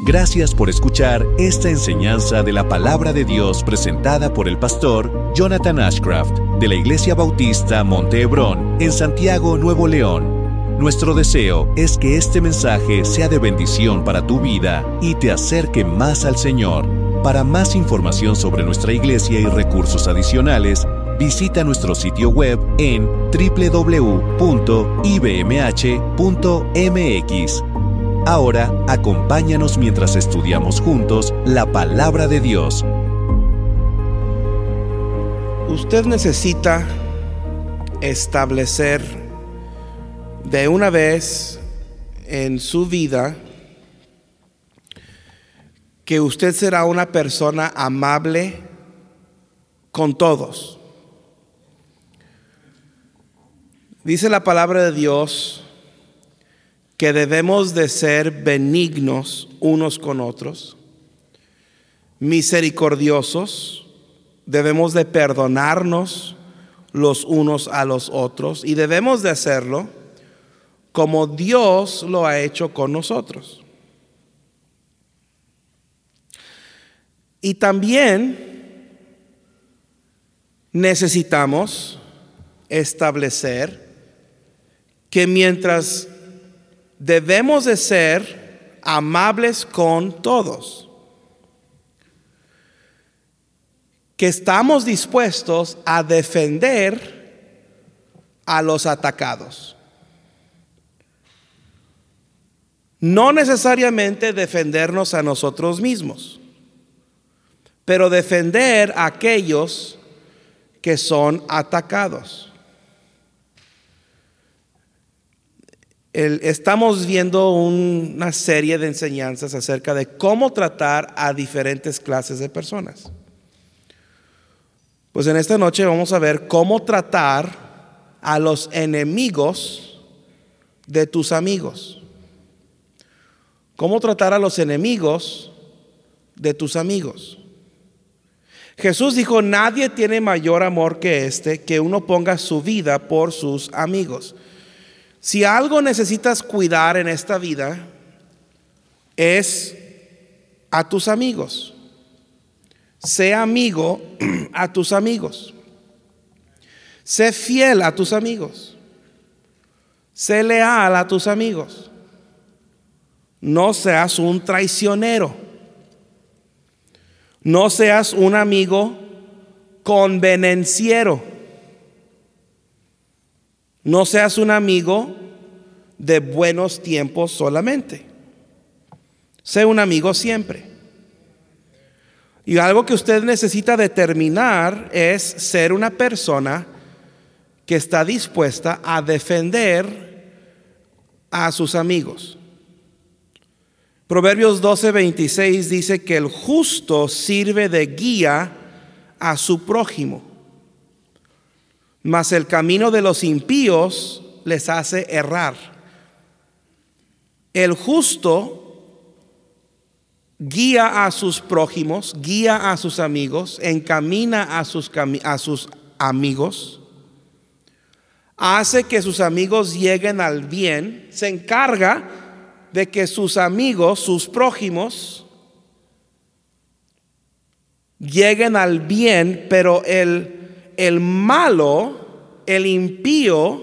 Gracias por escuchar esta enseñanza de la Palabra de Dios presentada por el pastor Jonathan Ashcraft de la Iglesia Bautista Monte Hebrón en Santiago, Nuevo León. Nuestro deseo es que este mensaje sea de bendición para tu vida y te acerque más al Señor. Para más información sobre nuestra iglesia y recursos adicionales, visita nuestro sitio web en www.ibmh.mx. Ahora, acompáñanos mientras estudiamos juntos la Palabra de Dios. Usted necesita establecer de una vez en su vida que usted será una persona amable con todos. Dice la palabra de Dios que debemos de ser benignos unos con otros, misericordiosos, debemos de perdonarnos los unos a los otros y debemos de hacerlo como Dios lo ha hecho con nosotros. Y también necesitamos establecer que mientras debemos de ser amables con todos, que estamos dispuestos a defender a los atacados. No necesariamente defendernos a nosotros mismos, pero defender a aquellos que son atacados. Estamos viendo una serie de enseñanzas acerca de cómo tratar a diferentes clases de personas. Pues en esta noche vamos a ver cómo tratar a los enemigos de tus amigos. Cómo tratar a los enemigos de tus amigos. Jesús dijo: nadie tiene mayor amor que este, que uno ponga su vida por sus amigos. Si algo necesitas cuidar en esta vida, es a tus amigos. Sé amigo a tus amigos. Sé fiel a tus amigos. Sé leal a tus amigos. No seas un traicionero. No seas un amigo convenenciero. No seas un amigo de buenos tiempos solamente. Sé un amigo siempre. Y algo que usted necesita determinar es ser una persona que está dispuesta a defender a sus amigos. Proverbios 12:26 dice que el justo sirve de guía a su prójimo, mas el camino de los impíos les hace errar. El justo guía a sus prójimos, guía a sus amigos, encamina a sus amigos, hace que sus amigos lleguen al bien, se encarga de que sus amigos, sus prójimos, lleguen al bien, pero el malo, el impío,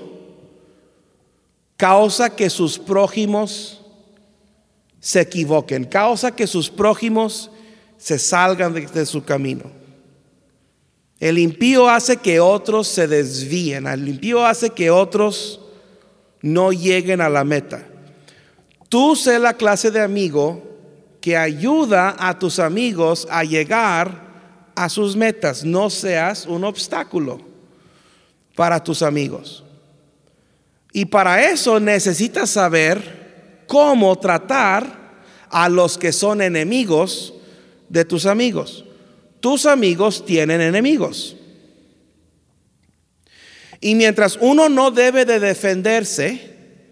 causa que sus prójimos se equivoquen, causa que sus prójimos se salgan de su camino. El impío hace que otros se desvíen, el impío hace que otros no lleguen a la meta. Tú sé la clase de amigo que ayuda a tus amigos a llegar a sus metas. No seas un obstáculo para tus amigos. Y para eso necesitas saber cómo tratar a los que son enemigos de tus amigos. Tus amigos tienen enemigos. Y mientras uno no debe de defenderse,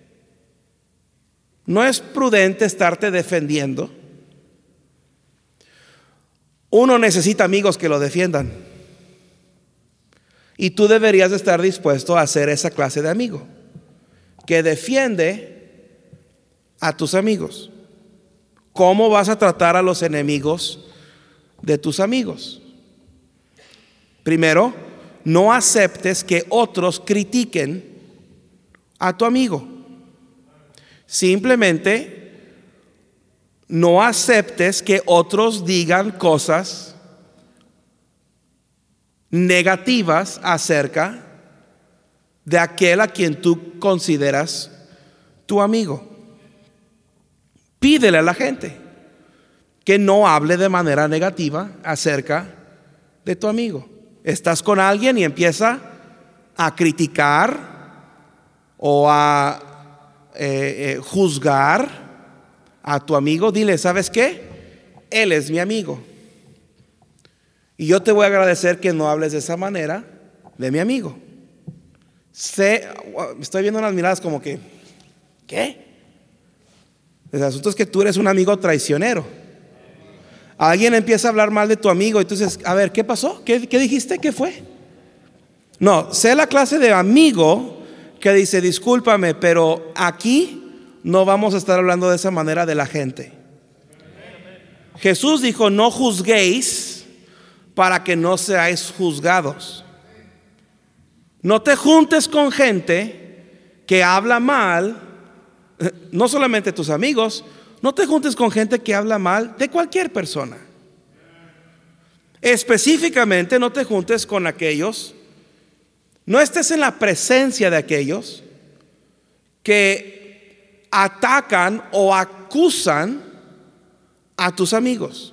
no es prudente estarte defendiendo. Uno necesita amigos que lo defiendan. Y tú deberías estar dispuesto a ser esa clase de amigo que defiende a tus amigos. ¿Cómo vas a tratar a los enemigos de tus amigos? Primero, no aceptes que otros critiquen a tu amigo. Simplemente no aceptes que otros digan cosas negativas acerca de aquel a quien tú consideras tu amigo. Pídele a la gente que no hable de manera negativa acerca de tu amigo. Estás con alguien y empieza a criticar o a juzgar a tu amigo. Dile, ¿sabes qué? Él es mi amigo. Y yo te voy a agradecer que no hables de esa manera de mi amigo. Estoy viendo unas miradas como que, ¿qué? El asunto es que tú eres un amigo traicionero. Alguien empieza a hablar mal de tu amigo, entonces, a ver, ¿qué pasó? ¿Qué dijiste? ¿Qué fue? No, sé la clase de amigo que dice, discúlpame, pero aquí no vamos a estar hablando de esa manera de la gente. Jesús dijo, no juzguéis para que no seáis juzgados. No te juntes con gente que habla mal. No solamente tus amigos, no te juntes con gente que habla mal de cualquier persona. Específicamente no te juntes con aquellos, no estés en la presencia de aquellos que atacan o acusan a tus amigos.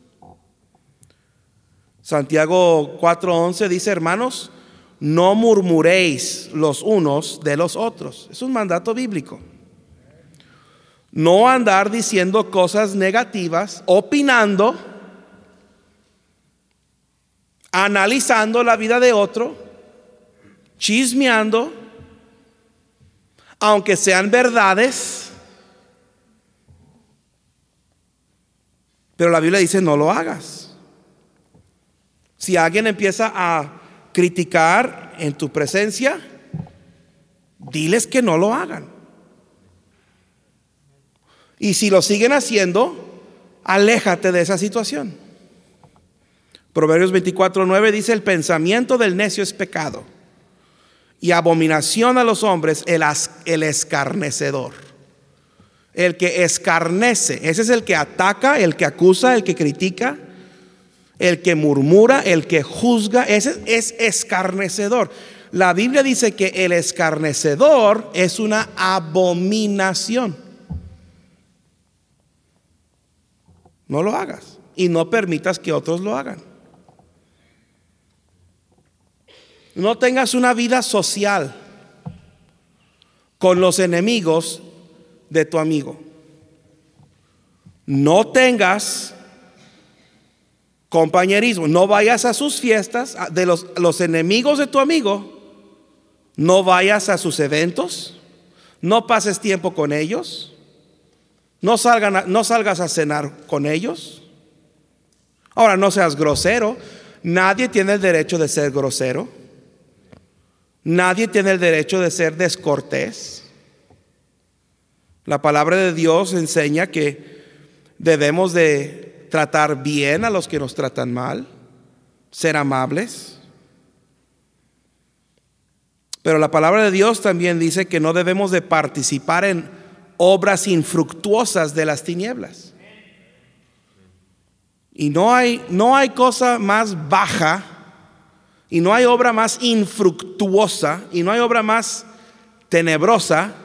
Santiago 4:11 dice, hermanos, no murmuréis los unos de los otros. Es un mandato bíblico. No andar diciendo cosas negativas, opinando, analizando la vida de otro, chismeando, aunque sean verdades. Pero la Biblia dice no lo hagas. Si alguien empieza a criticar en tu presencia, diles que no lo hagan. Y si lo siguen haciendo, aléjate de esa situación. Proverbios 24:9 dice, el pensamiento del necio es pecado y abominación a los hombres el escarnecedor. El que escarnece, ese es el que ataca, el que acusa, el que critica, el que murmura, el que juzga, ese es escarnecedor. La Biblia dice que el escarnecedor es una abominación. No lo hagas y no permitas que otros lo hagan. No tengas una vida social con los enemigos de tu amigo. No tengas compañerismo. No vayas a sus fiestas de los enemigos de tu amigo. No vayas a sus eventos. No pases tiempo con ellos. No salgas a cenar con ellos. Ahora, no seas grosero. Nadie tiene el derecho de ser grosero. Nadie tiene el derecho de ser descortés. La palabra de Dios enseña que debemos de tratar bien a los que nos tratan mal, ser amables. Pero la palabra de Dios también dice que no debemos de participar en obras infructuosas de las tinieblas. Y no hay cosa más baja, y no hay obra más infructuosa, y no hay obra más tenebrosa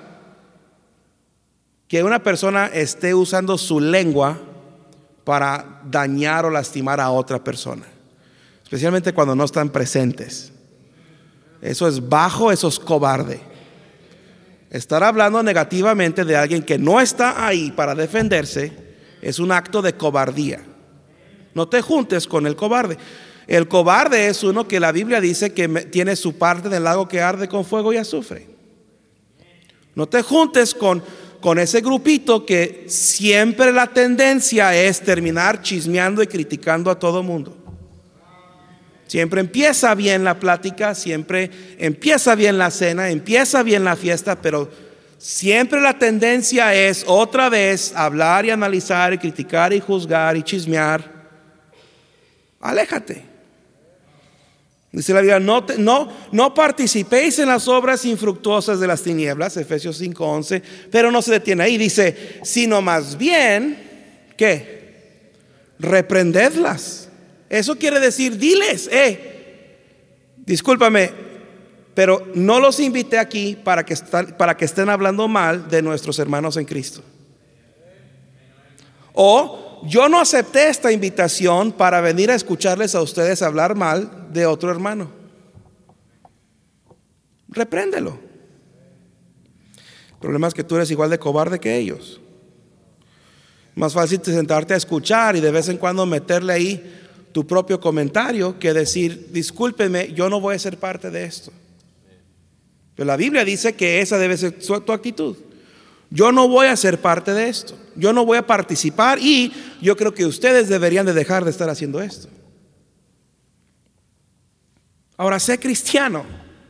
que una persona esté usando su lengua para dañar o lastimar a otra persona, especialmente cuando no están presentes. Eso es bajo, eso es cobarde. Estar hablando negativamente de alguien que no está ahí para defenderse es un acto de cobardía. No te juntes con el cobarde. El cobarde es uno que la Biblia dice que tiene su parte en el lago que arde con fuego y azufre. No te juntes con ese grupito que siempre la tendencia es terminar chismeando y criticando a todo mundo. Siempre empieza bien la plática, siempre empieza bien la cena, empieza bien la fiesta, pero siempre la tendencia es otra vez hablar y analizar y criticar y juzgar y chismear. Aléjate. Dice la Biblia, no participéis en las obras infructuosas de las tinieblas, Efesios 5:11, pero no se detiene ahí, dice, sino más bien, ¿qué? Reprendedlas. Eso quiere decir, diles, discúlpame, pero no los invité aquí para que estén hablando mal de nuestros hermanos en Cristo. O yo no acepté esta invitación para venir a escucharles a ustedes hablar mal de otro hermano. Repréndelo. El problema es que tú eres igual de cobarde que ellos. Más fácil sentarte a escuchar y de vez en cuando meterle ahí tu propio comentario que decir, discúlpeme, yo no voy a ser parte de esto. Pero la Biblia dice que esa debe ser tu actitud. Yo no voy a ser parte de esto. Yo no voy a participar y yo creo que ustedes deberían de dejar de estar haciendo esto. Ahora, sé cristiano.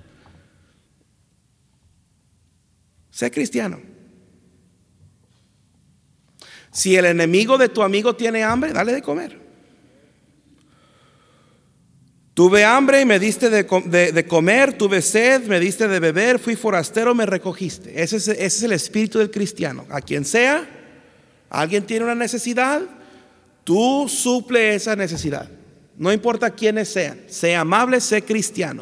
Sé cristiano. Si el enemigo de tu amigo tiene hambre, dale de comer. Tuve hambre y me diste de comer, tuve sed, me diste de beber, fui forastero, me recogiste. Ese es el espíritu del cristiano. A quien sea, alguien tiene una necesidad, tú suple esa necesidad. No importa quiénes sean, sé amable, sé cristiano.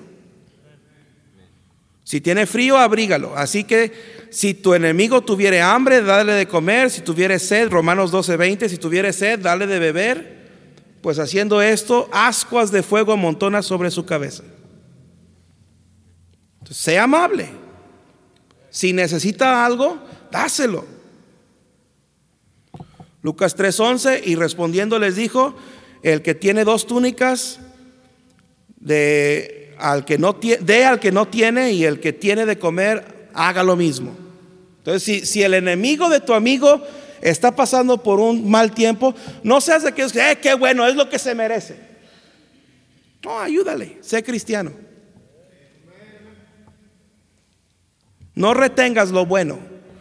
Si tiene frío, abrígalo. Así que si tu enemigo tuviere hambre, dale de comer. Si tuviere sed, Romanos 12:20, si tuviere sed, dale de beber. Pues haciendo esto, ascuas de fuego amontona sobre su cabeza. Entonces, sea amable. Si necesita algo, dáselo. Lucas 3:11, y respondiendo les dijo, el que tiene 2 túnicas, dé al que no tiene, y el que tiene de comer, haga lo mismo. Entonces, si el enemigo de tu amigo está pasando por un mal tiempo, no seas de aquellos que, qué bueno, es lo que se merece. No, ayúdale, sé cristiano. No retengas lo bueno.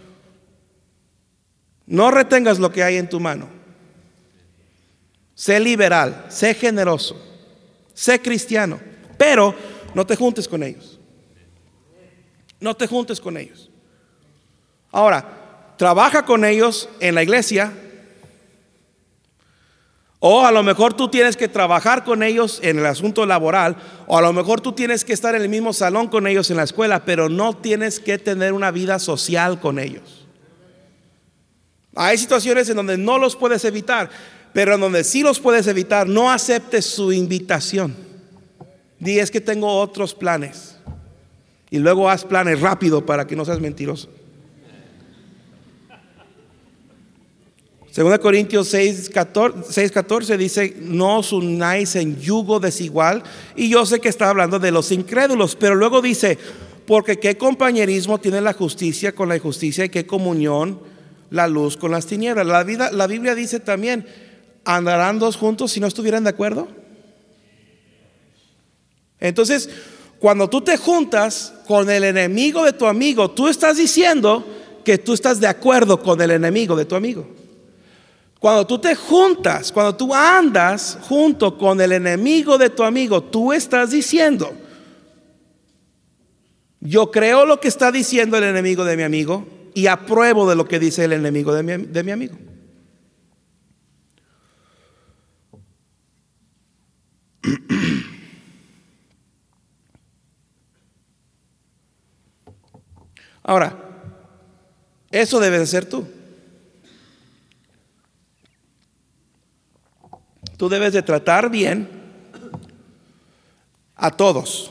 No retengas lo que hay en tu mano. Sé liberal, sé generoso, sé cristiano, pero no te juntes con ellos. No te juntes con ellos. Ahora, trabaja con ellos en la iglesia, o a lo mejor tú tienes que trabajar con ellos en el asunto laboral, o a lo mejor tú tienes que estar en el mismo salón con ellos en la escuela, pero no tienes que tener una vida social con ellos. Hay situaciones en donde no los puedes evitar, pero en donde sí los puedes evitar, no aceptes su invitación. Di, es que tengo otros planes, y luego haz planes rápido para que no seas mentiroso. 2 Corintios 6:14 dice, no os unáis en yugo desigual. Y yo sé que está hablando de los incrédulos, pero luego dice, porque qué compañerismo tiene la justicia con la injusticia, y qué comunión la luz con las tinieblas. La Biblia dice también, ¿andarán 2 juntos si no estuvieran de acuerdo? Entonces, cuando tú te juntas con el enemigo de tu amigo, tú estás diciendo que tú estás de acuerdo con el enemigo de tu amigo. Cuando tú te juntas, cuando tú andas junto con el enemigo de tu amigo, tú estás diciendo, yo creo lo que está diciendo el enemigo de mi amigo y apruebo de lo que dice el enemigo de mi amigo. Ahora, eso debe de ser tú. Tú debes de tratar bien a todos.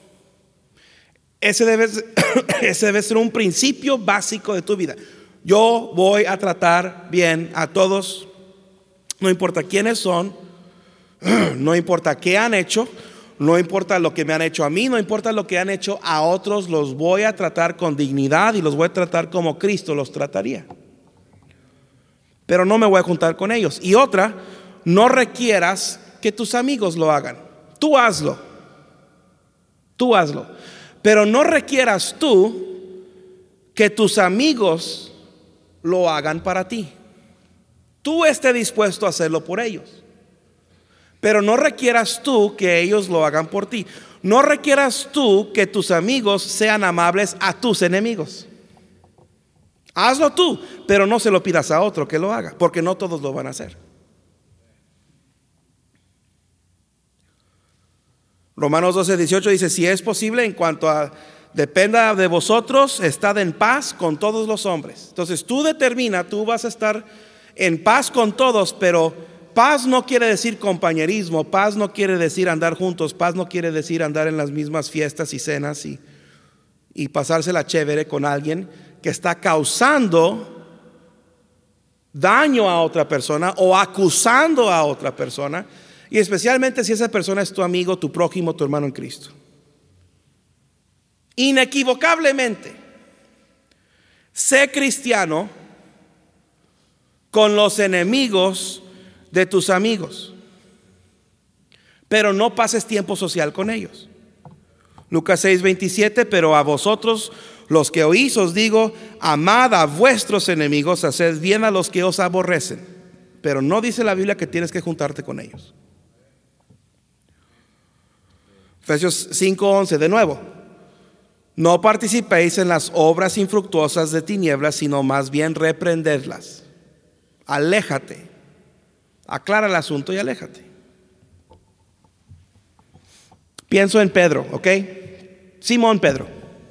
Ese debe ser un principio básico de tu vida. Yo voy a tratar bien a todos, no importa quiénes son, no importa qué han hecho, no importa lo que me han hecho a mí, no importa lo que han hecho a otros, los voy a tratar con dignidad y los voy a tratar como Cristo los trataría. Pero no me voy a juntar con ellos. Y otra, no requieras que tus amigos lo hagan. Tú hazlo. Pero no requieras tú que tus amigos lo hagan para ti. Tú estés dispuesto a hacerlo por ellos. Pero no requieras tú que ellos lo hagan por ti. No requieras tú que tus amigos sean amables a tus enemigos. Hazlo tú, pero no se lo pidas a otro que lo haga, porque no todos lo van a hacer. Romanos 12:18 dice: si es posible, en cuanto a dependa de vosotros, estad en paz con todos los hombres. Entonces tú determina, tú vas a estar en paz con todos, pero paz no quiere decir compañerismo, paz no quiere decir andar juntos, paz no quiere decir andar en las mismas fiestas y cenas y pasársela chévere con alguien que está causando daño a otra persona o acusando a otra persona, y especialmente si esa persona es tu amigo, tu prójimo, tu hermano en Cristo. Inequivocablemente, sé cristiano con los enemigos de tus amigos, pero no pases tiempo social con ellos. Lucas 6:27: pero a vosotros los que oís os digo, amad a vuestros enemigos, haced bien a los que os aborrecen. Pero no dice la Biblia que tienes que juntarte con ellos. Efesios 5:11, de nuevo: no participéis en las obras infructuosas de tinieblas, sino más bien reprendedlas. Aléjate, aclara el asunto y aléjate. Pienso en Pedro, ¿ok? Simón Pedro.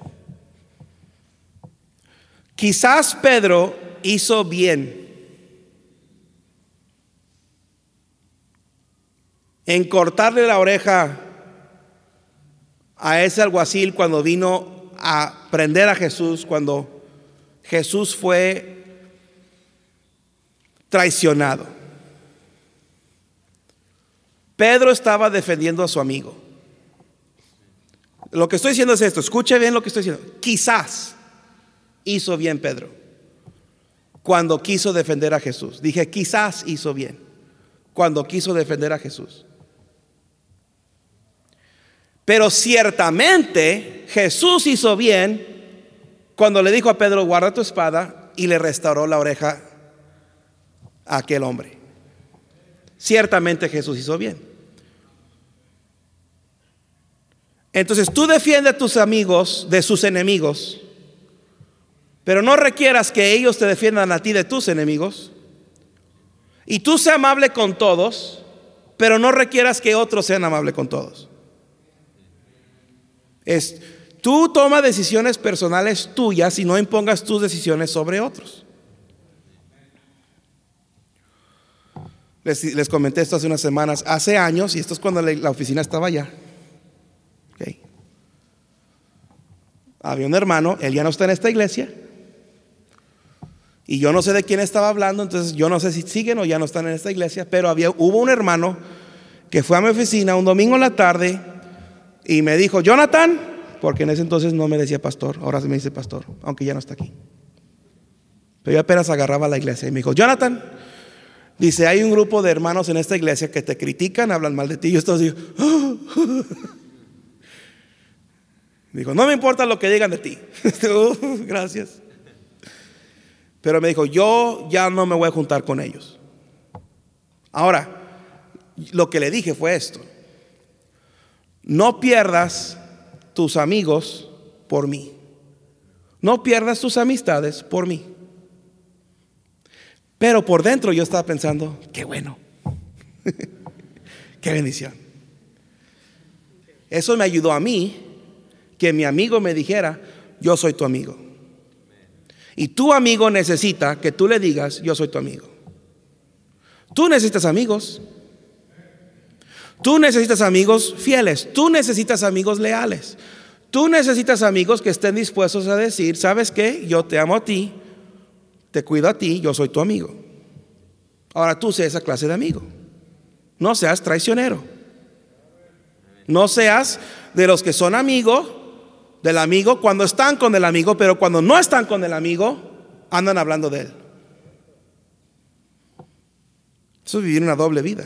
Quizás Pedro hizo bien en cortarle la oreja a ese alguacil cuando vino a prender a Jesús, cuando Jesús fue traicionado. Pedro estaba defendiendo a su amigo. Lo que estoy diciendo es esto, escuche bien lo que estoy diciendo. Quizás hizo bien Pedro cuando quiso defender a Jesús. Dije, quizás hizo bien cuando quiso defender a Jesús. Pero ciertamente Jesús hizo bien cuando le dijo a Pedro: guarda tu espada, y le restauró la oreja a aquel hombre. Ciertamente Jesús hizo bien. Entonces tú defiendes a tus amigos de sus enemigos, pero no requieras que ellos te defiendan a ti de tus enemigos. Y tú sé amable con todos, pero no requieras que otros sean amables con todos. Tú toma decisiones personales tuyas y no impongas tus decisiones sobre otros. Les comenté esto hace unas semanas. Hace años, y esto es cuando la oficina estaba allá, okay, había un hermano, él ya no está en esta iglesia, y yo no sé de quién estaba hablando, entonces yo no sé si siguen o ya no están en esta iglesia, pero hubo un hermano que fue a mi oficina un domingo en la tarde y me dijo: Jonathan, porque en ese entonces no me decía pastor, ahora se me dice pastor, aunque ya no está aquí, pero yo apenas agarraba la iglesia, y me dijo: Jonathan, dice, hay un grupo de hermanos en esta iglesia que te critican, hablan mal de ti. Yo estoy así, dijo: no me importa lo que digan de ti. Gracias. Pero me dijo: yo ya no me voy a juntar con ellos. Ahora, lo que le dije fue esto: no pierdas tus amigos por mí. No pierdas tus amistades por mí. Pero por dentro yo estaba pensando: qué bueno. Qué bendición. Eso me ayudó a mí, que mi amigo me dijera: yo soy tu amigo. Y tu amigo necesita que tú le digas: yo soy tu amigo. Tú necesitas amigos. Tú necesitas amigos fieles. Tú necesitas amigos leales. Tú necesitas amigos que estén dispuestos a decir: ¿sabes qué? Yo te amo a ti, te cuido a ti, yo soy tu amigo. Ahora tú sé esa clase de amigo. No seas traicionero. No seas de los que son amigos del amigo cuando están con el amigo, pero cuando no están con el amigo andan hablando de él. Eso es vivir una doble vida.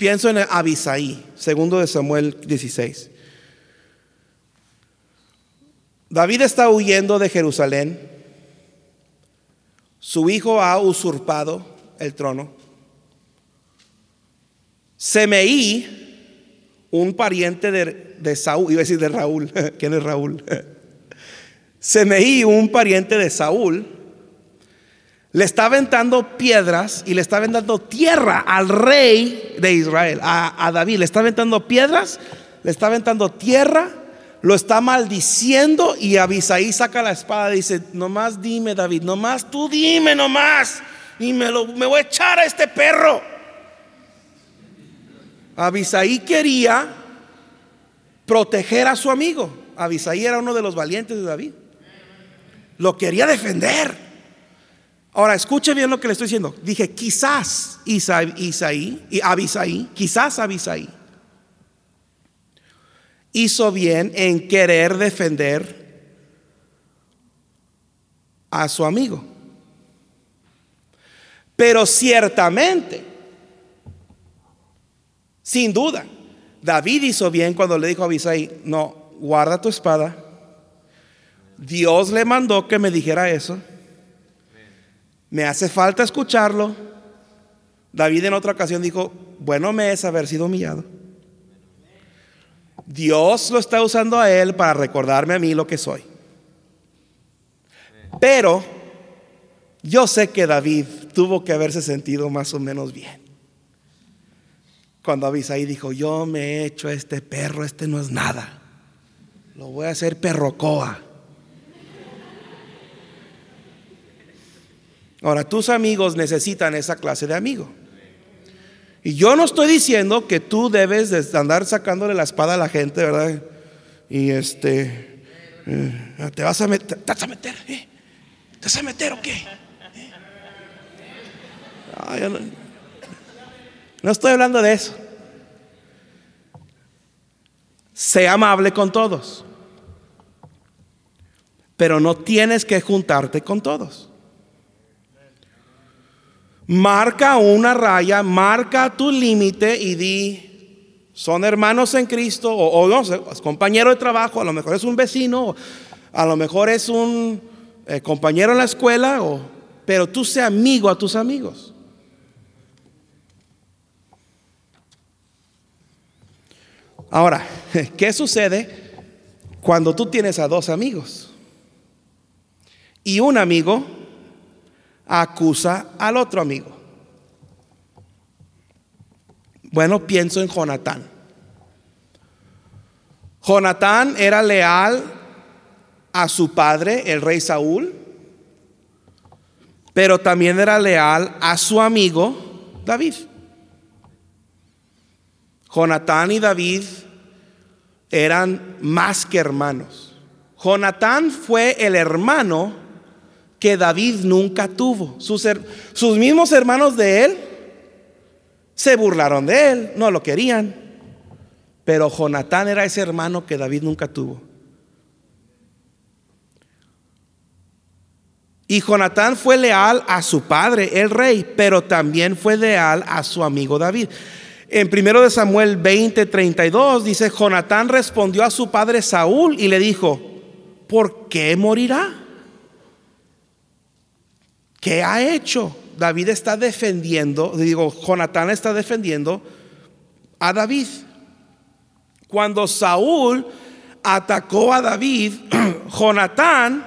Pienso en Abisai, segundo de Samuel 16. David está huyendo de Jerusalén. Su hijo ha usurpado el trono. Semeí, un pariente de Saúl, iba a decir de Raúl. ¿Quién es Raúl? Semeí, un pariente de Saúl, le está aventando piedras y le está aventando tierra al rey de Israel, a David. Le está aventando piedras, le está aventando tierra, lo está maldiciendo. Y Abisai saca la espada y dice: nomás dime, David, nomás tú dime nomás, y me voy a echar a este perro. Abisai quería proteger a su amigo. Abisai era uno de los valientes de David, lo quería defender. Ahora escuche bien lo que le estoy diciendo. Dije quizás Abisai hizo bien en querer defender a su amigo. Pero ciertamente, sin duda, David hizo bien cuando le dijo a Abisai: no, guarda tu espada. Dios le mandó que me dijera eso. Me hace falta escucharlo. David en otra ocasión dijo: bueno me es haber sido humillado. Dios lo está usando a él para recordarme a mí lo que soy. Pero yo sé que David tuvo que haberse sentido más o menos bien cuando Abisai dijo: yo me he hecho a este perro, este no es nada, lo voy a hacer perrocoa. Ahora, tus amigos necesitan esa clase de amigo. Y yo no estoy diciendo que tú debes de andar sacándole la espada a la gente, ¿verdad? Y te vas a meter, ¿te vas a meter? ¿Te vas a meter o qué? No estoy hablando de eso. Sé amable con todos, pero no tienes que juntarte con todos. Marca una raya, marca tu límite y di: son hermanos en Cristo, o no sé, es compañero de trabajo, a lo mejor es un vecino, a lo mejor es un compañero en la escuela, pero tú sé amigo a tus amigos. Ahora, ¿qué sucede cuando tú tienes a dos amigos y un amigo acusa al otro amigo? Bueno, pienso en Jonatán. Jonatán era leal a su padre, el rey Saúl, pero también era leal a su amigo David. Jonatán y David eran más que hermanos. Jonatán fue el hermano que David nunca tuvo. Sus mismos hermanos de él se burlaron de él, no lo querían. Pero Jonatán era ese hermano que David nunca tuvo. Y Jonatán fue leal a su padre, el rey, pero también fue leal a su amigo David. En 1 Samuel 20:32 dice: Jonatán respondió a su padre Saúl y le dijo: ¿por qué morirá? ¿Qué ha hecho? David está defendiendo, Jonatán está defendiendo a David. Cuando Saúl atacó a David, Jonatán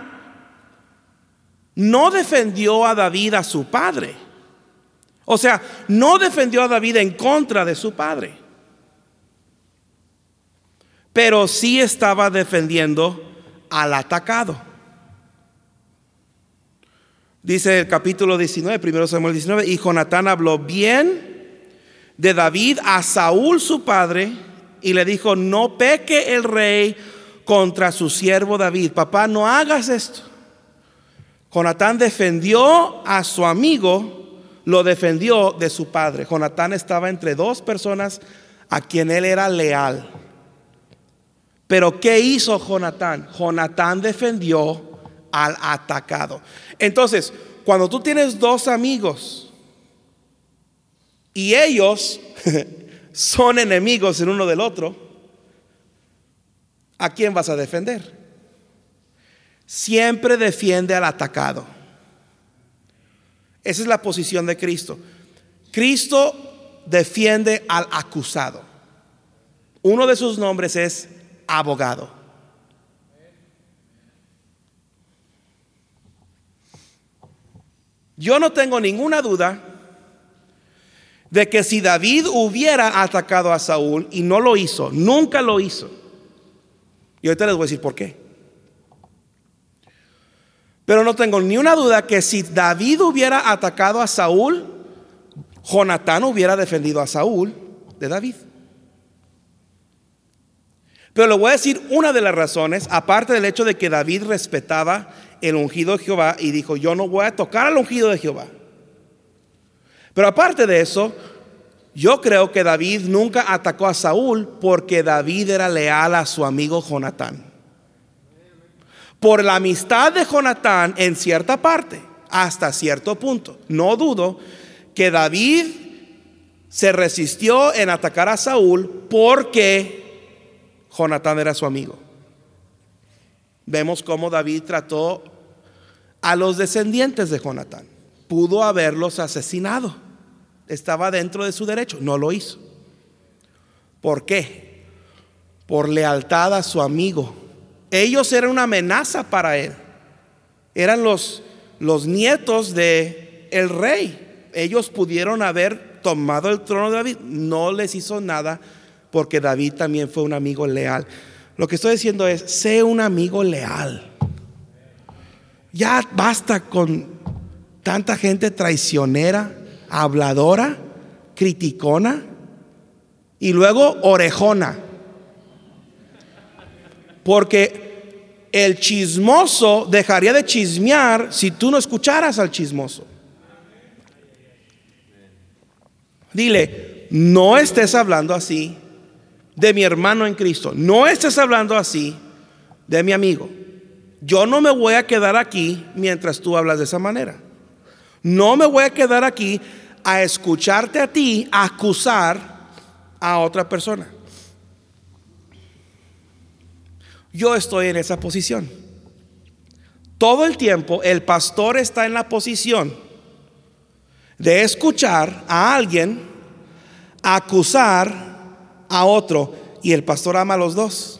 no defendió a David a su padre. O sea, no defendió a David en contra de su padre, pero sí estaba defendiendo al atacado. Dice el capítulo 19, 1 Samuel 19: y Jonatán habló bien de David a Saúl su padre y le dijo: no peque el rey contra su siervo David. Papá, no hagas esto. Jonatán defendió a su amigo, lo defendió de su padre. Jonatán estaba entre dos personas a quien él era leal. Pero ¿qué hizo Jonatán? Jonatán defendió al atacado. Entonces, cuando tú tienes dos amigos y ellos son enemigos el uno del otro, ¿a quién vas a defender? Siempre defiende al atacado. Esa es la posición de Cristo. Cristo defiende al acusado. Uno de sus nombres es abogado. Yo no tengo ninguna duda de que si David hubiera atacado a Saúl, y no lo hizo, nunca lo hizo, y ahorita les voy a decir por qué. Pero no tengo ni una duda que si David hubiera atacado a Saúl, Jonatán hubiera defendido a Saúl de David. Pero le voy a decir una de las razones, aparte del hecho de que David respetaba el ungido de Jehová y dijo: yo no voy a tocar al ungido de Jehová. Pero aparte de eso, yo creo que David nunca atacó a Saúl porque David era leal a su amigo Jonatán. Por la amistad de Jonatán en cierta parte, hasta cierto punto, no dudo que David se resistió en atacar a Saúl porque Jonatán era su amigo. Vemos cómo David trató a los descendientes de Jonatán. Pudo haberlos asesinado. Estaba dentro de su derecho. No lo hizo. ¿Por qué? Por lealtad a su amigo. Ellos eran una amenaza para él. Eran los nietos de el rey. Ellos pudieron haber tomado el trono de David. No les hizo nada porque David también fue un amigo leal. Lo que estoy diciendo es: sé un amigo leal. Ya basta con tanta gente traicionera, habladora, criticona y luego orejona. Porque el chismoso dejaría de chismear si tú no escucharas al chismoso. Dile: no estés hablando así de mi hermano en Cristo. No estés hablando así de mi amigo. Yo no me voy a quedar aquí mientras tú hablas de esa manera. No me voy a quedar aquí a escucharte a ti acusar a otra persona. Yo estoy en esa posición. Todo el tiempo el pastor está en la posición de escuchar a alguien acusar a otro, y el pastor ama a los dos.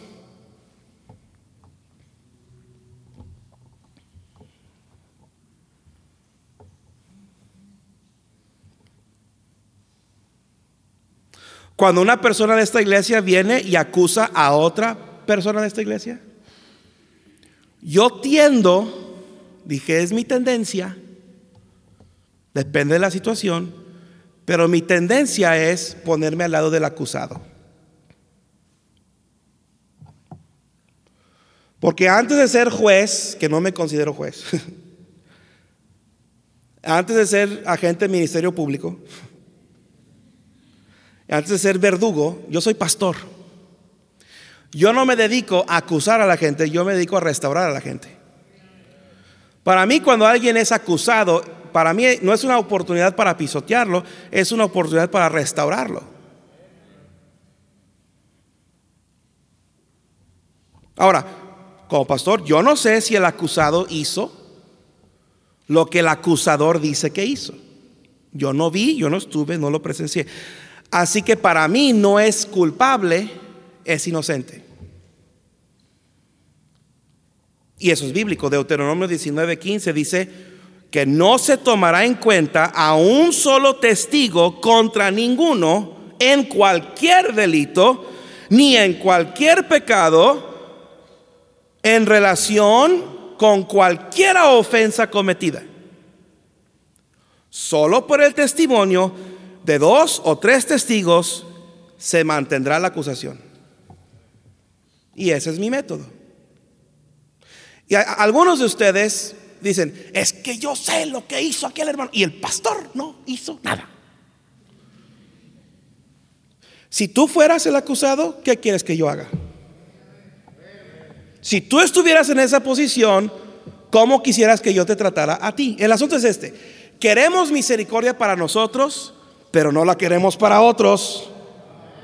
Cuando una persona de esta iglesia viene y acusa a otra persona de esta iglesia, yo tiendo, dije, es mi tendencia, depende de la situación, pero mi tendencia es ponerme al lado del acusado. Porque antes de ser juez, que no me considero juez, antes de ser agente del ministerio público, antes de ser verdugo, yo soy pastor. Yo no me dedico a acusar a la gente, yo me dedico a restaurar a la gente. Para mí, cuando alguien es acusado, para mí no es una oportunidad para pisotearlo, es una oportunidad para restaurarlo. Ahora, como pastor, yo no sé si el acusado hizo lo que el acusador dice que hizo. Yo no vi, yo no estuve, no lo presencié. Así que para mí no es culpable, es inocente. Y eso es bíblico. Deuteronomio 19:15 dice que no se tomará en cuenta a un solo testigo contra ninguno en cualquier delito ni en cualquier pecado en relación con cualquier ofensa cometida. Solo por el testimonio de 2 o 3 testigos se mantendrá la acusación. Y ese es mi método. Y algunos de ustedes dicen: es que yo sé lo que hizo aquel hermano, y el pastor no hizo nada. Si tú fueras el acusado, ¿qué quieres que yo haga? Si tú estuvieras en esa posición, ¿cómo quisieras que yo te tratara a ti? El asunto es este: queremos misericordia para nosotros, pero no la queremos para otros.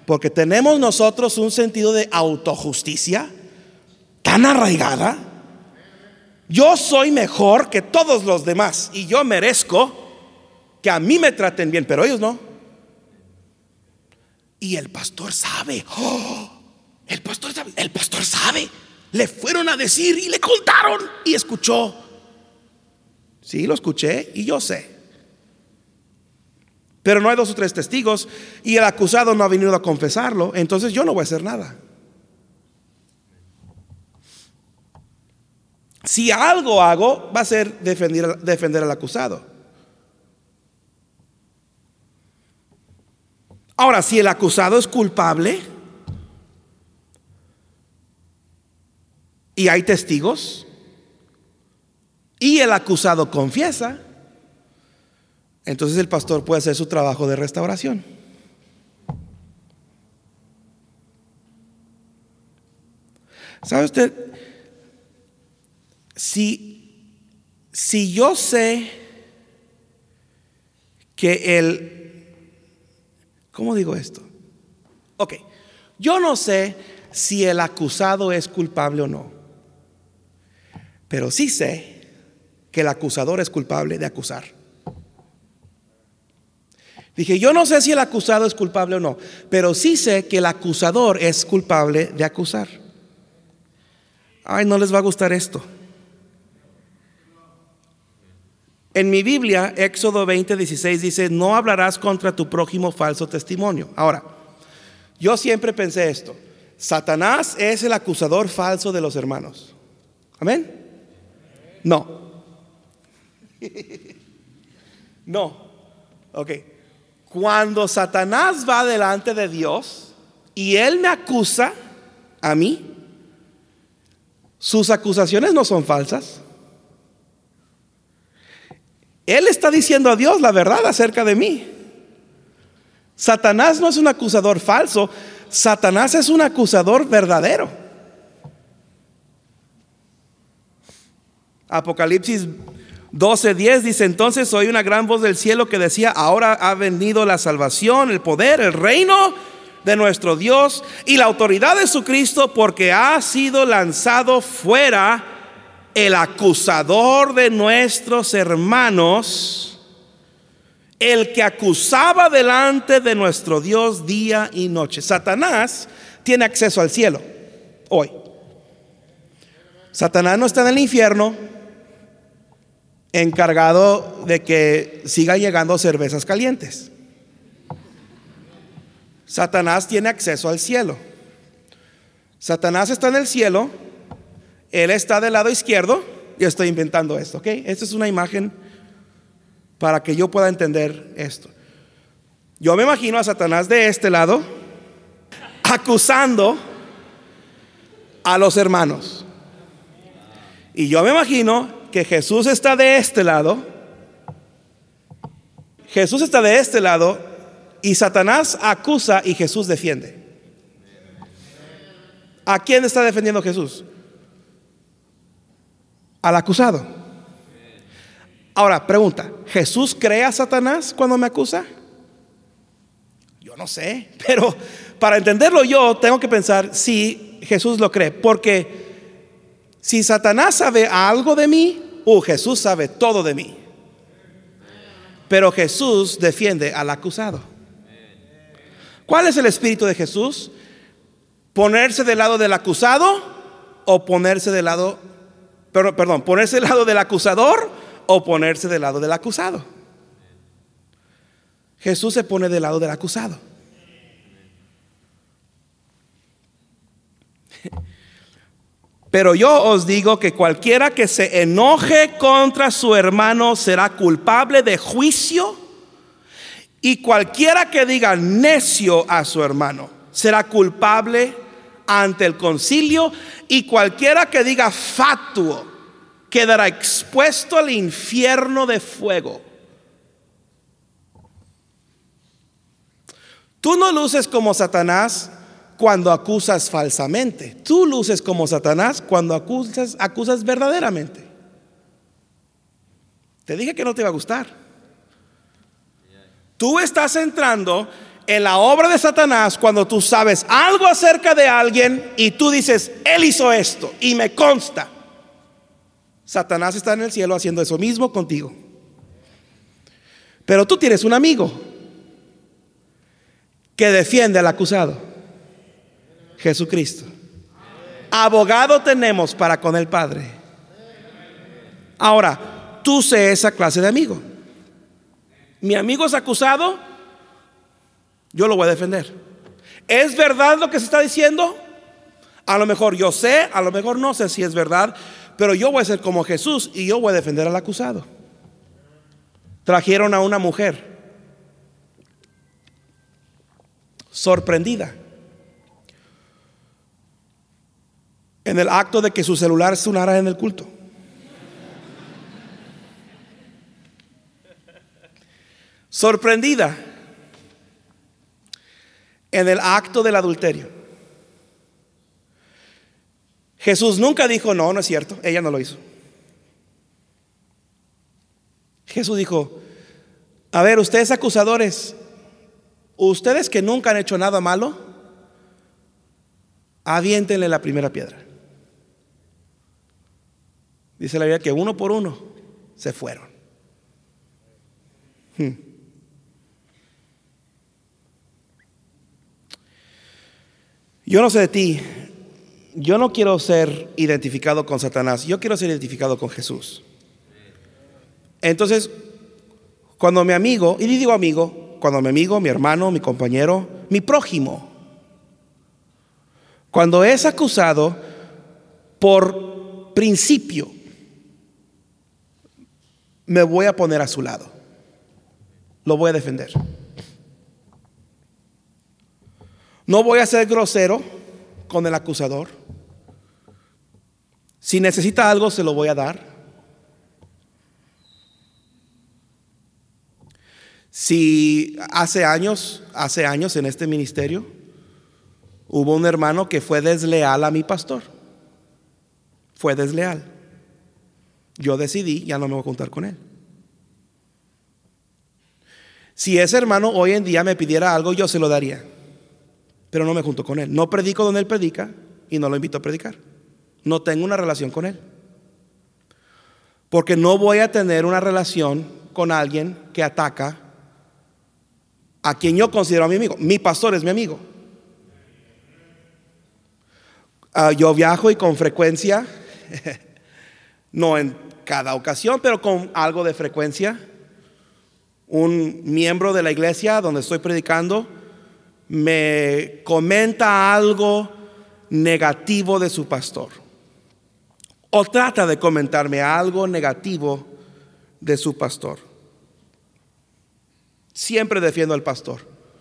Porque tenemos nosotros un sentido de autojusticia tan arraigada. Yo soy mejor que todos los demás y yo merezco que a mí me traten bien, pero ellos no. Y el pastor sabe. El pastor sabe. Le fueron a decir y le contaron y escuchó. Sí, lo escuché y yo sé. Pero no hay 2 o 3 testigos y el acusado no ha venido a confesarlo, entonces yo no voy a hacer nada. Si algo hago, va a ser defender al acusado. Ahora, si el acusado es culpable y hay testigos y el acusado confiesa, entonces el pastor puede hacer su trabajo de restauración. ¿Sabe usted? Si yo sé que ¿cómo digo esto? Ok, yo no sé si el acusado es culpable o no, pero sí sé que el acusador es culpable de acusar. Dije, yo no sé si el acusado es culpable o no, pero sí sé que el acusador es culpable de acusar. Ay, no les va a gustar esto. En mi Biblia, Éxodo 20:16 dice: no hablarás contra tu prójimo falso testimonio. Ahora, yo siempre pensé esto: Satanás es el acusador falso de los hermanos. ¿Amén? No. No. Ok. Cuando Satanás va delante de Dios y él me acusa a mí, sus acusaciones no son falsas. Él está diciendo a Dios la verdad acerca de mí. Satanás no es un acusador falso, Satanás es un acusador verdadero. Apocalipsis 12:10 dice: entonces oí una gran voz del cielo que decía: ahora ha venido la salvación, el poder, el reino de nuestro Dios y la autoridad de su Cristo, porque ha sido lanzado fuera el acusador de nuestros hermanos, el que acusaba delante de nuestro Dios día y noche. Satanás tiene acceso al cielo hoy. Satanás no está en el infierno encargado de que sigan llegando cervezas calientes. Satanás tiene acceso al cielo. Satanás está en el cielo. Él está del lado izquierdo. Yo estoy inventando esto, ¿ok? Esta es una imagen para que yo pueda entender esto. Yo me imagino a Satanás de este lado acusando a los hermanos. Y yo me imagino que Jesús está de este lado. Jesús está de este lado y Satanás acusa y Jesús defiende. ¿A quién está defendiendo Jesús? Al acusado. Ahora, pregunta: ¿Jesús cree a Satanás cuando me acusa? Yo no sé, pero para entenderlo yo tengo que pensar si Jesús lo cree. Porque si Satanás sabe algo de mí, Jesús sabe todo de mí. Pero Jesús defiende al acusado. ¿Cuál es el espíritu de Jesús? ¿Ponerse del lado del acusado o ponerse del lado, ponerse del lado del acusador o ponerse del lado del acusado? Jesús se pone del lado del acusado. Pero yo os digo que cualquiera que se enoje contra su hermano será culpable de juicio, y cualquiera que diga necio a su hermano será culpable ante el concilio, y cualquiera que diga fatuo quedará expuesto al infierno de fuego. Tú no luces como Satanás cuando acusas falsamente. Tú luces como Satanás cuando acusas verdaderamente. Te dije que no te iba a gustar. Tú estás entrando en la obra de Satanás, cuando tú sabes algo acerca de alguien y tú dices, él hizo esto y me consta, Satanás está en el cielo haciendo eso mismo contigo. Pero tú tienes un amigo que defiende al acusado, Jesucristo. Abogado tenemos para con el Padre. Ahora, tú sé esa clase de amigo. Mi amigo es acusado, yo lo voy a defender. ¿Es verdad lo que se está diciendo? A lo mejor yo sé, a lo mejor no sé si es verdad, pero yo voy a ser como Jesús y yo voy a defender al acusado. Trajeron a una mujer sorprendida en el acto de que su celular sonara en el culto. Sorprendida en el acto del adulterio. Jesús nunca dijo, no, no es cierto, ella no lo hizo. Jesús dijo, a ver, ustedes acusadores, ustedes que nunca han hecho nada malo, aviéntenle la primera piedra. Dice la Biblia que uno por uno se fueron. Yo no sé de ti, yo no quiero ser identificado con Satanás, yo quiero ser identificado con Jesús. Entonces, cuando mi amigo, y digo amigo, cuando mi amigo, mi hermano, mi compañero, mi prójimo, cuando es acusado por principio, me voy a poner a su lado, lo voy a defender. No voy a ser grosero con el acusador. Si necesita algo, se lo voy a dar. Si hace años en este ministerio, hubo un hermano que fue desleal a mi pastor. Fue desleal. Yo decidí, ya no me voy a juntar con él. Si ese hermano hoy en día me pidiera algo, yo se lo daría. Pero no me junto con él. No predico donde él predica y no lo invito a predicar. No tengo una relación con él. Porque no voy a tener una relación con alguien que ataca a quien yo considero mi amigo. Mi pastor es mi amigo. Yo viajo y con frecuencia, no en cada ocasión, pero con algo de frecuencia, un miembro de la iglesia donde estoy predicando me comenta algo negativo de su pastor, o trata de comentarme algo negativo de su pastor. Siempre defiendo al pastor.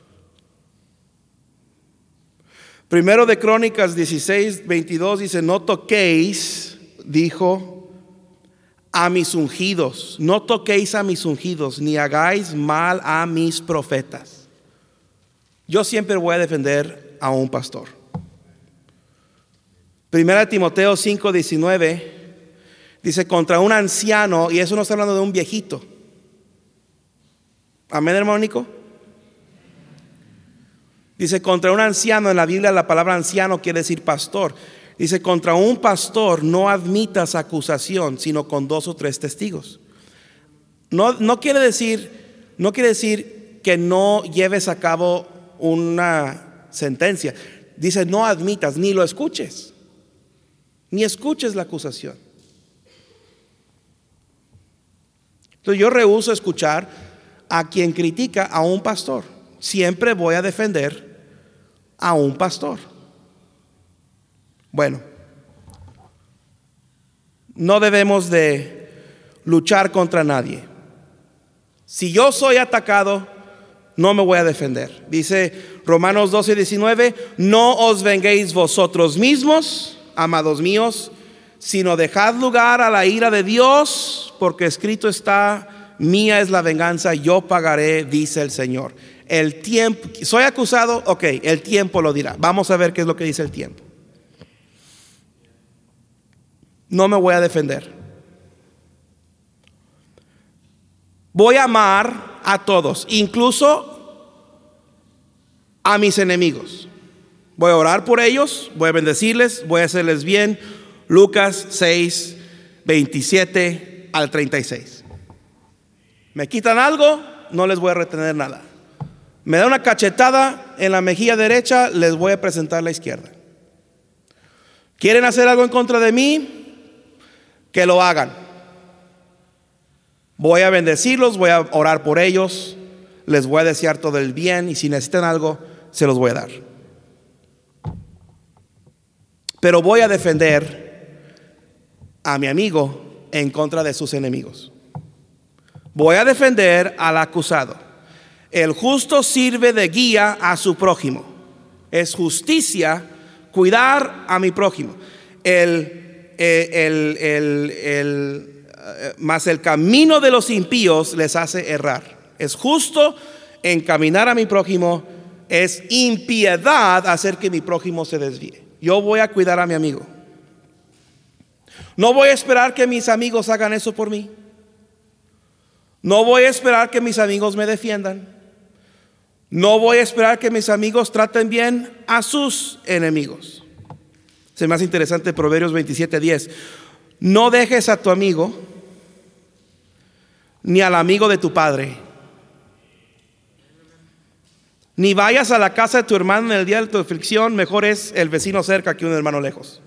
Primero de Crónicas 16:22 dice, no toquéis, dijo, a mis ungidos, no toquéis a mis ungidos, ni hagáis mal a mis profetas. Yo siempre voy a defender a un pastor. Primera de Timoteo 5:19 dice, contra un anciano, y eso no está hablando de un viejito. Amén, hermano Nico. Dice, contra un anciano, en la Biblia la palabra anciano quiere decir pastor. Dice, contra un pastor no admitas acusación, sino con 2 o 3 testigos. No quiere decir que no lleves a cabo una sentencia. Dice, no admitas, ni lo escuches, ni escuches la acusación. Entonces yo rehúso escuchar a quien critica a un pastor. Siempre voy a defender a un pastor. Bueno, no debemos de luchar contra nadie. Si yo soy atacado, no me voy a defender. Dice Romanos 12:19, no os venguéis vosotros mismos, amados míos, sino dejad lugar a la ira de Dios, porque escrito está, mía es la venganza, yo pagaré, dice el Señor. El tiempo, soy acusado, ok, el tiempo lo dirá. Vamos a ver qué es lo que dice el tiempo. No me voy a defender. Voy a amar a todos, incluso a mis enemigos. Voy a orar por ellos, voy a bendecirles, voy a hacerles bien. Lucas 6, 27 al 36. Me quitan algo, no les voy a retener nada. Me da una cachetada en la mejilla derecha, les voy a presentar la izquierda. ¿Quieren hacer algo en contra de mí? Que lo hagan. Voy a bendecirlos, voy a orar por ellos, les voy a desear todo el bien y si necesitan algo, se los voy a dar. Pero voy a defender a mi amigo en contra de sus enemigos. Voy a defender al acusado. El justo sirve de guía a su prójimo. Es justicia cuidar a mi prójimo. Mas el camino de los impíos les hace errar. Es justo encaminar a mi prójimo. Es impiedad hacer que mi prójimo se desvíe. Yo voy a cuidar a mi amigo. No voy a esperar que mis amigos hagan eso por mí. No voy a esperar que mis amigos me defiendan. No voy a esperar que mis amigos traten bien a sus enemigos. Se me hace interesante Proverbios 27:10. No dejes a tu amigo ni al amigo de tu padre, ni vayas a la casa de tu hermano en el día de tu aflicción. Mejor es el vecino cerca que un hermano lejos.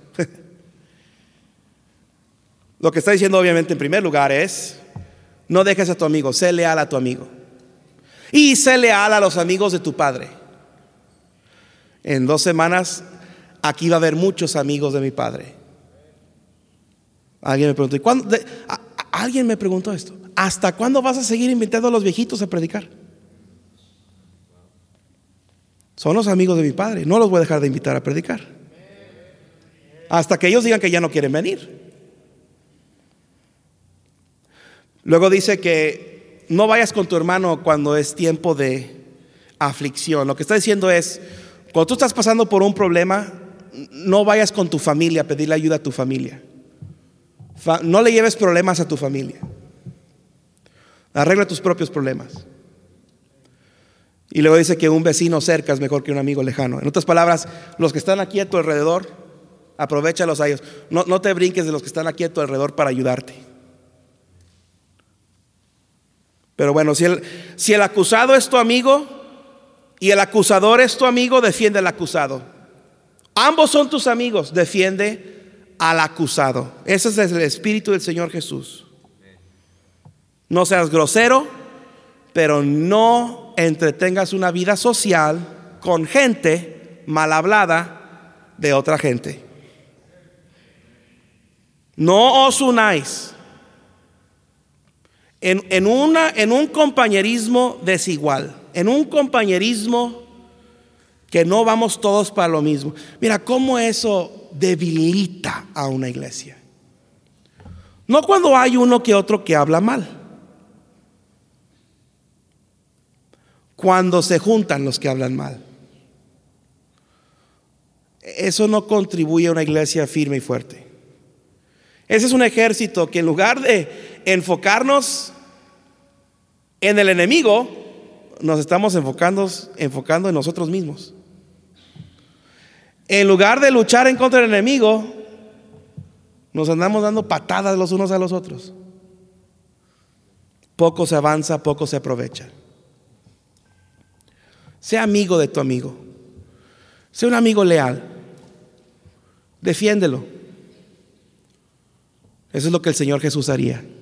Lo que está diciendo obviamente en primer lugar es: no dejes a tu amigo, sé leal a tu amigo. Y sé leal a los amigos de tu padre. En 2 semanas aquí va a haber muchos amigos de mi padre. Alguien me preguntó, alguien me preguntó esto: ¿hasta cuándo vas a seguir invitando a los viejitos a predicar? Son los amigos de mi padre, no los voy a dejar de invitar a predicar hasta que ellos digan que ya no quieren venir. Luego dice que no vayas con tu hermano cuando es tiempo de aflicción. Lo que está diciendo es: cuando tú estás pasando por un problema, no vayas con tu familia a pedirle ayuda a tu familia. No le lleves problemas a tu familia. Arregla tus propios problemas. Y luego dice que un vecino cerca es mejor que un amigo lejano. En otras palabras, los que están aquí a tu alrededor, aprovéchalos a ellos. No te brinques de los que están aquí a tu alrededor para ayudarte. Pero bueno, si el acusado es tu amigo y el acusador es tu amigo, defiende al acusado. Ambos son tus amigos, defiende al acusado. Ese es el espíritu del Señor Jesús. No seas grosero, pero no entretengas una vida social con gente mal hablada de otra gente. No os unáis en un compañerismo desigual, en un compañerismo que no vamos todos para lo mismo. Mira cómo eso debilita a una iglesia. No cuando hay uno que otro que habla mal, cuando se juntan los que hablan mal. Eso no contribuye a una iglesia firme y fuerte. Ese es un ejército que en lugar de enfocarnos en el enemigo, nos estamos enfocando en nosotros mismos. En lugar de luchar en contra del enemigo, nos andamos dando patadas los unos a los otros. Poco se avanza, poco se aprovecha. Sea amigo de tu amigo. Sea un amigo leal. Defiéndelo. Eso es lo que el Señor Jesús haría.